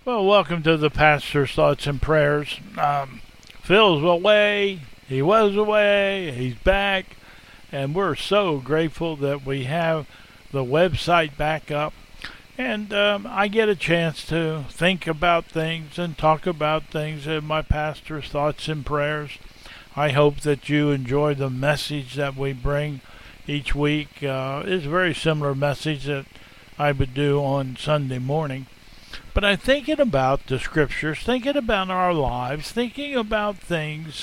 Well, welcome to the Pastor's Thoughts and Prayers. Phil's away. He was away. He's back. And we're so grateful that we have the website back up. And I get a chance to think about things and talk about things in my Pastor's Thoughts and Prayers. I hope that you enjoy the message that we bring each week. It's a very similar message that I would do on Sunday morning. But I'm thinking about the scriptures, thinking about our lives, thinking about things.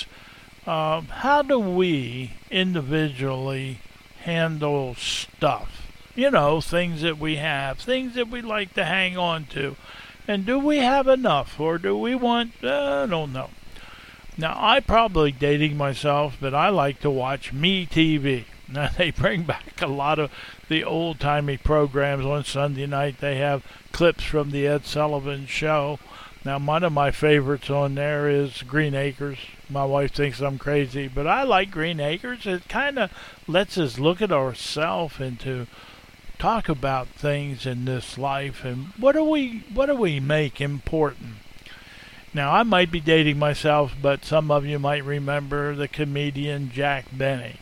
How do we individually handle stuff? You know, things that we have, things that we like to hang on to. And do we have enough, or do we want, I don't know. Now, I'm probably dating myself, but I like to watch MeTV. Now, they bring back a lot of the old-timey programs on Sunday night. They have clips from the Ed Sullivan Show. Now, one of my favorites on there is Green Acres. My wife thinks I'm crazy, but I like Green Acres. It kind of lets us look at ourselves and to talk about things in this life and what do we make important. Now, I might be dating myself, but some of you might remember the comedian Jack Benny.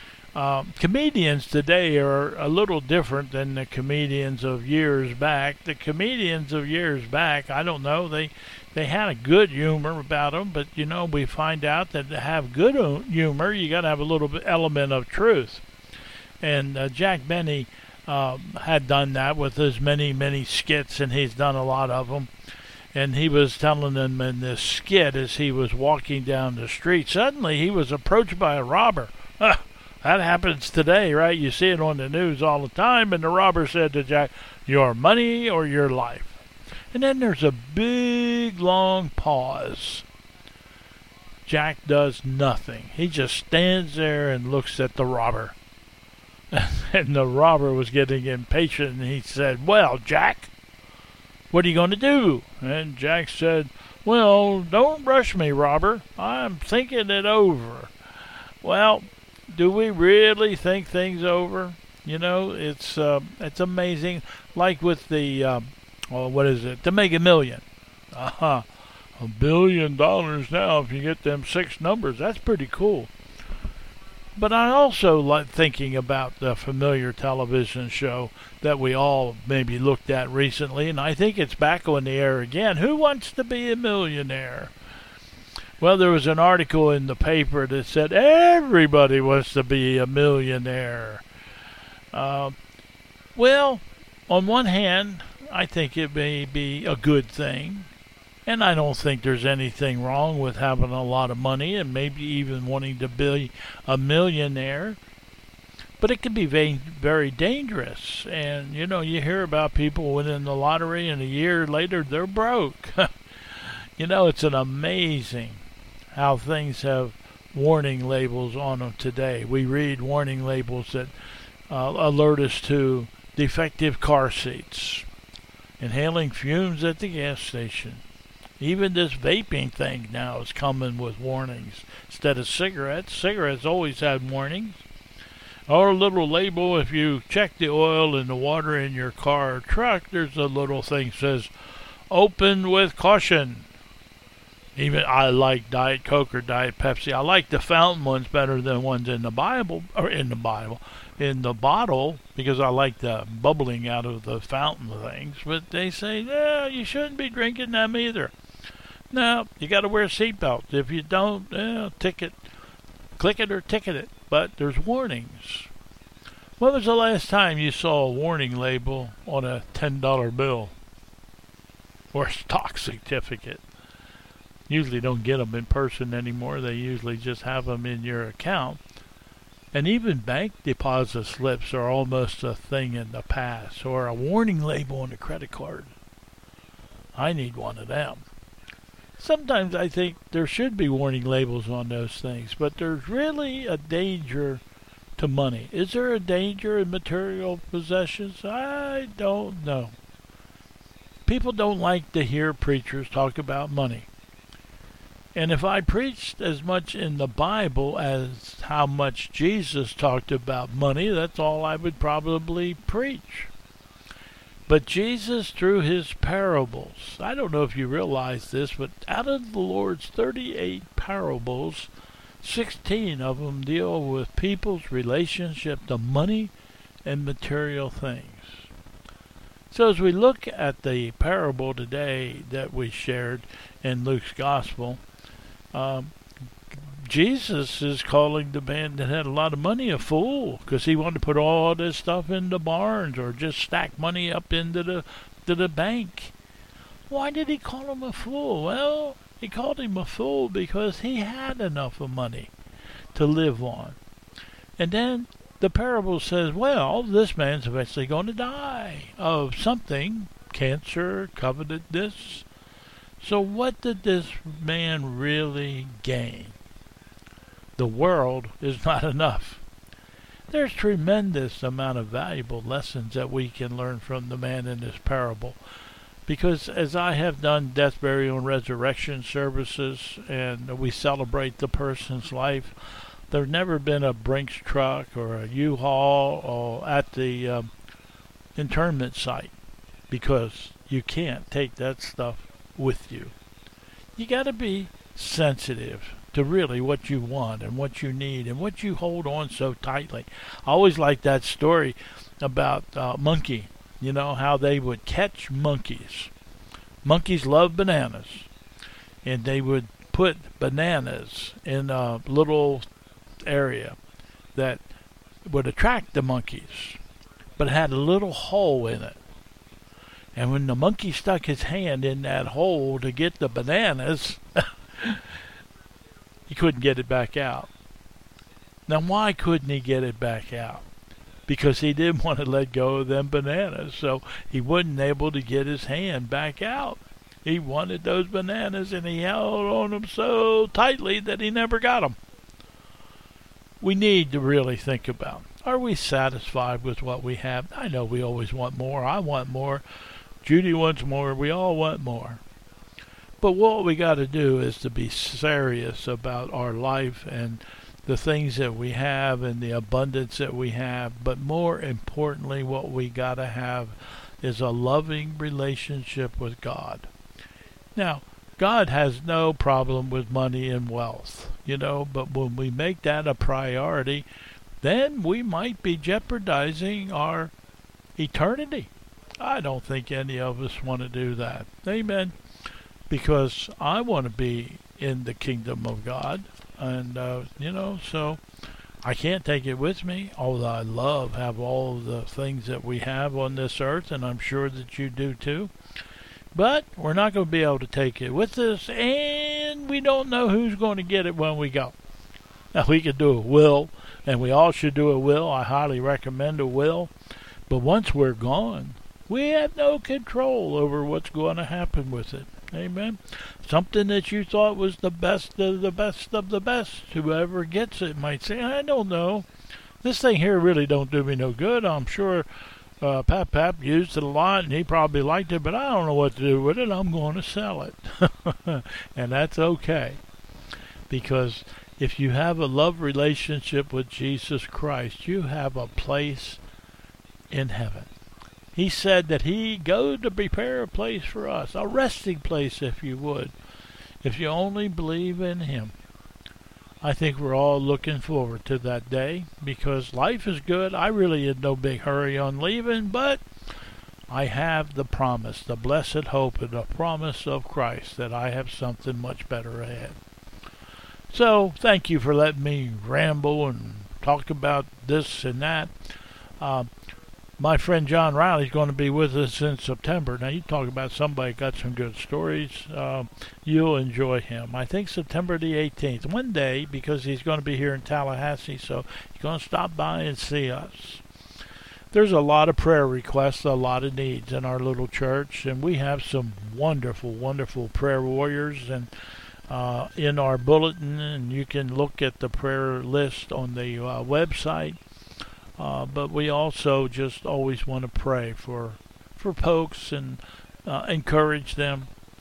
Comedians today are a little different than the comedians of years back. The comedians of years back, I don't know, they had a good humor about them, but you know, we find out that to have good humor, you got to have a little bit element of truth. And Jack Benny had done that with his many skits, and he's done a lot of them. And he was telling them in this skit as he was walking down the street, suddenly he was approached by a robber. That happens today, right? You see it on the news all the time. And the robber said to Jack, "Your money or your life?" And then there's a big, long pause. Jack does nothing. He just stands there and looks at the robber. And the robber was getting impatient, and he said, "Well, Jack, what are you going to do?" And Jack said, "Well, don't rush me, robber. I'm thinking it over." Well, do we really think things over? You know, it's amazing. Like with the, what is it? The Mega Million. $1 billion now if you get them 6 numbers. That's pretty cool. But I also like thinking about the familiar television show that we all maybe looked at recently, and I think it's back on the air again. Who Wants to Be a Millionaire? Well, there was an article in the paper that said everybody wants to be a millionaire. Well, on one hand, I think it may be a good thing. And I don't think there's anything wrong with having a lot of money and maybe even wanting to be a millionaire. But it can be very dangerous. And, you know, you hear about people winning the lottery and a year later they're broke. You know, it's an amazing how things have warning labels on them today. We read warning labels that alert us to defective car seats, inhaling fumes at the gas station. Even this vaping thing now is coming with warnings instead of cigarettes. Cigarettes always had warnings. Or a little label, if you check the oil and the water in your car or truck, there's a little thing that says, "Open with caution." Even I like Diet Coke or Diet Pepsi. I like the fountain ones better than ones in the Bible, in the bottle, because I like the bubbling out of the fountain things. But they say, no, you shouldn't be drinking them either. No, you got to wear a seatbelt. If you don't, ticket, click it or ticket it. But there's warnings. When was the last time you saw a warning label on a $10 bill or a stock certificate? Usually don't get them in person anymore. They usually just have them in your account. And even bank deposit slips are almost a thing in the past. Or a warning label on a credit card. I need one of them. Sometimes I think there should be warning labels on those things. But there's really a danger to money. Is there a danger in material possessions? I don't know. People don't like to hear preachers talk about money. And if I preached as much in the Bible as how much Jesus talked about money, that's all I would probably preach. But Jesus, through his parables, I don't know if you realize this, but out of the Lord's 38 parables, 16 of them deal with people's relationship to money and material things. So as we look at the parable today that we shared in Luke's Gospel, Jesus is calling the man that had a lot of money a fool, because he wanted to put all this stuff into barns or just stack money up into the bank. Why did he call him a fool? Well, he called him a fool because he had enough of money to live on. And then the parable says, well, this man's eventually going to die of something, cancer, covetousness. So what did this man really gain? The world is not enough. There's tremendous amount of valuable lessons that we can learn from the man in this parable. Because as I have done death, burial, and resurrection services, and we celebrate the person's life, there's never been a Brinks truck or a U-Haul or at the internment site, because you can't take that stuff with you. You got to be sensitive to really what you want and what you need and what you hold on so tightly. I always like that story about monkey. You know, how they would catch monkeys. Monkeys love bananas. And they would put bananas in a little area that would attract the monkeys. But it had a little hole in it. And when the monkey stuck his hand in that hole to get the bananas, he couldn't get it back out. Now, why couldn't he get it back out? Because he didn't want to let go of them bananas, so he wasn't able to get his hand back out. He wanted those bananas, and he held on them so tightly that he never got them. We need to really think about, are we satisfied with what we have? I know we always want more. I want more. Judy wants more. We all want more. But what we got to do is to be serious about our life and the things that we have and the abundance that we have. But more importantly, what we got to have is a loving relationship with God. Now, God has no problem with money and wealth, but when we make that a priority, then we might be jeopardizing our eternity. I don't think any of us want to do that. Amen. Because I want to be in the kingdom of God. And, so I can't take it with me, although I have all the things that we have on this earth, and I'm sure that you do too. But we're not going to be able to take it with us, and we don't know who's going to get it when we go. Now, we could do a will, and we all should do a will. I highly recommend a will. But once we're gone, we have no control over what's going to happen with it. Amen. Something that you thought was the best of the best of the best, whoever gets it might say, I don't know. This thing here really don't do me no good. I'm sure Pap used it a lot, and he probably liked it, but I don't know what to do with it. I'm going to sell it. And that's okay. Because if you have a love relationship with Jesus Christ, you have a place in heaven. He said that he go to prepare a place for us, a resting place, if you would, if you only believe in him. I think we're all looking forward to that day, because life is good. I really in no big hurry on leaving, but I have the promise, the blessed hope, and the promise of Christ that I have something much better ahead. So, thank you for letting me ramble and talk about this and that. My friend John Riley's going to be with us in September. Now, you talk about somebody got some good stories. You'll enjoy him. I think September the 18th. One day, because he's going to be here in Tallahassee, so he's going to stop by and see us. There's a lot of prayer requests, a lot of needs in our little church, and we have some wonderful, wonderful prayer warriors and in our bulletin, and you can look at the prayer list on the website. But we also just always want to pray for folks and encourage them.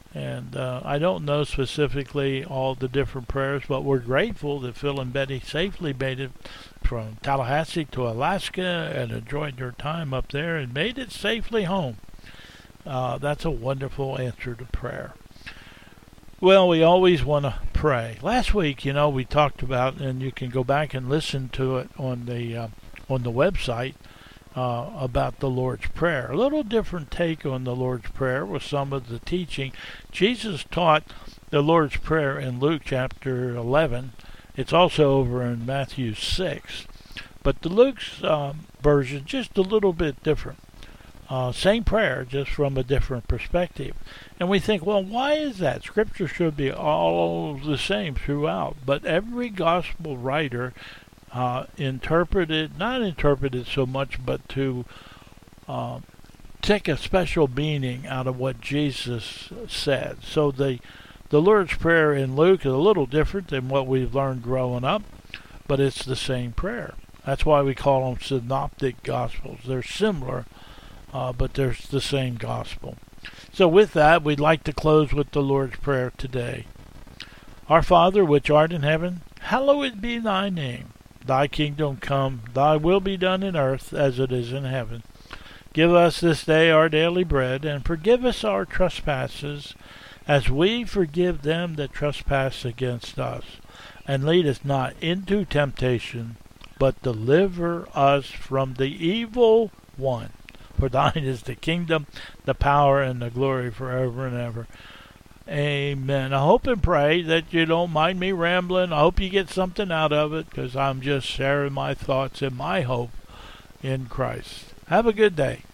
And I don't know specifically all the different prayers, but we're grateful that Phil and Betty safely made it from Tallahassee to Alaska and enjoyed their time up there and made it safely home. That's a wonderful answer to prayer. Well, we always want to pray. Last week, we talked about, and you can go back and listen to it on the website, about the Lord's Prayer. A little different take on the Lord's Prayer with some of the teaching. Jesus taught the Lord's Prayer in Luke chapter 11. It's also over in Matthew 6. But the Luke's version just a little bit different. Same prayer, just from a different perspective. And we think, well, why is that? Scripture should be all the same throughout. But every gospel writer not interpreted so much, but to take a special meaning out of what Jesus said. So the Lord's Prayer in Luke is a little different than what we've learned growing up, but it's the same prayer. That's why we call them synoptic gospels. They're similar, but they're the same gospel. So with that, we'd like to close with the Lord's Prayer today. Our Father, which art in heaven, hallowed be thy name. Thy kingdom come, thy will be done in earth as it is in heaven. Give us this day our daily bread, and forgive us our trespasses, as we forgive them that trespass against us. And lead us not into temptation, but deliver us from the evil one. For thine is the kingdom, the power, and the glory forever and ever. Amen. I hope and pray that you don't mind me rambling. I hope you get something out of it, because I'm just sharing my thoughts and my hope in Christ. Have a good day.